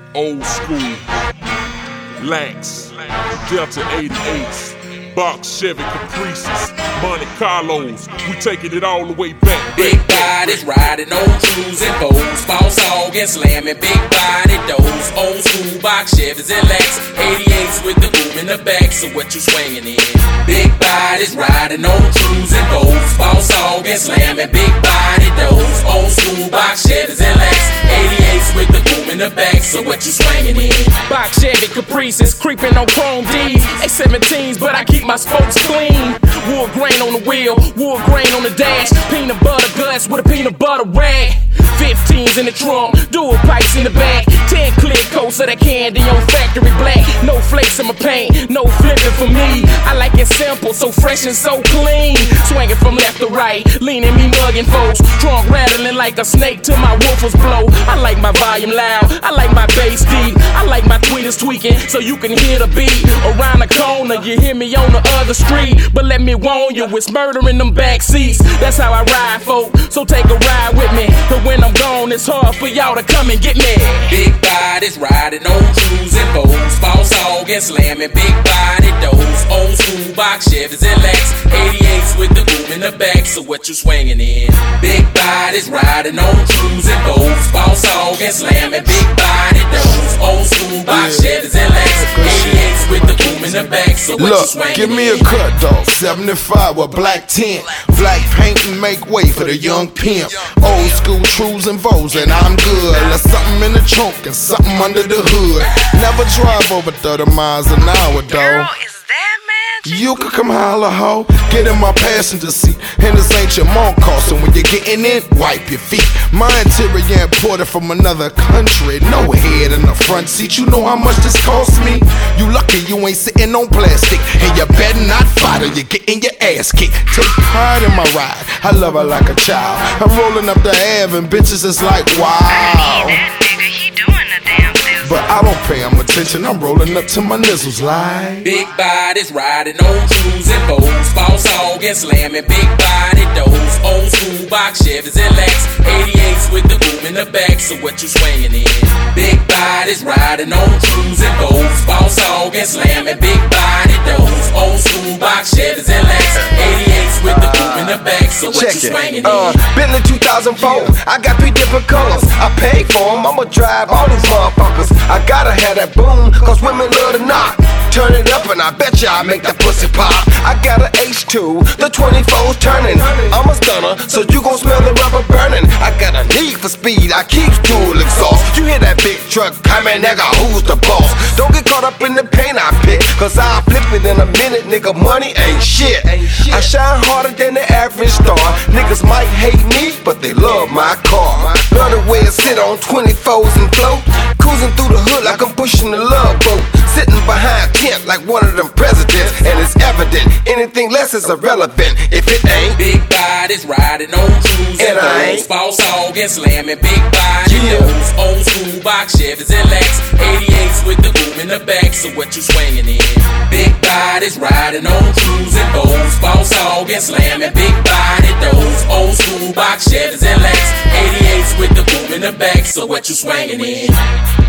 Old school, Lance, Delta 88s, Box Chevy Caprices, Monte Carlos. We taking it all the way back. Big bodies riding on cruising boats, false hog and slamming big body doors. Old school box Chevys and Lex, 88s with the boom in the back. So what you swinging in? Big bodies riding on cruising boats, false hog and slamming big body doors. Old school box Chevys and Lex, 88s with the boom in the back. So what you swinging in? Box Chevy Caprices, creeping on chrome D's. A17s, but I keep my spokes clean. Wood grain on the wheel, wood grain on the dash. Peanut butter guts with a peanut butter rag. 15s in the trunk, dual pipes in the back. 10 clear coats of that candy on factory black. No flakes in my paint, no flipping for me. I like it simple, so fresh and so clean. Swinging from left to right, leaning me mugging folks. Trunk rattling like a snake till my woofers blow. I like my volume loud, I like my bass deep. I like my tweeters tweaking so you can hear the beat. Around the corner, you hear me on the other street. But let me warn you, it's murder in them back seats. That's how I ride, folk, so take a ride with me. But when I'm gone, it's hard for y'all to come and get me. Big bodies riding on cruising boats, false hog and slamming big body doors. Old school box Chevys and Lex, 88s with the boom in the back. So what you swinging in? Big bodies riding on cruising boats, false hog and slamming big body doors. Old school box Chevys and Lex, 88s with the boom in the back. So what you swinging in? Give me a cut dog, 75 with black tint, black paint and make way for the young pimp. Old school trues and vows and I'm good. There's something in the trunk and something under the hood. Never drive over 30 miles an hour, Girl, dog. is that magic? You could come holler, ho. Get in my passenger seat. And this ain't your mom cost. And when you're getting in, wipe your feet. My interior imported from another country. No head in the front seat. You know how much this cost me? You lucky you ain't sitting on plastic. And you better not fight or you're getting your ass kicked. Take pride in my ride. I love her like a child. I'm rolling up the Ave and bitches is like, wow. That nigga, he doing the damn thing. But I don't pay him attention. I'm rolling up to my nizzles like. Big bodies riding on cruising boats, false hog and slamming big body doors. Old school box Chevys and Lex, 88s with the boom in the back. So what you swinging in? Big bodies riding on cruising boats, false hog and slamming big body doors. Old school box Chevys and Lex, 88s with the boom in the back. So what you swinging in? Bentley 2004, I got 3 different colors. I paid for them, I'ma drive all these motherfuckers. I gotta have that boom, cause women love to knock. Turn it up and I bet ya I make that pussy pop. I got an H2, the 24's turning. I'm a stunner, so you gon' smell the rubber burning. I got a need for speed, I keep dual exhaust. You hear that big truck coming, nigga, who's the boss? Don't get caught up in the paint I pick, cause I'll flip it in a minute, nigga, money ain't shit. I shine harder than the average star. Niggas might hate me, but they love my car. Love the way it sit on 24s and float. Cruising through the hood like I'm pushing the love boat. Sitting behind tent like one of them presidents. And it's evident, anything less is irrelevant if it ain't. Big bodies riding on cruising boats, false hog and slamming big body doors. Old school box Chevys and Lex, 88s with the boom in the back. So what you swinging in? Big bodies riding on cruising boats, false hog and slamming big body doors. Old school box Chevys and Lex, 88s with the boom in the back. So what you swinging in?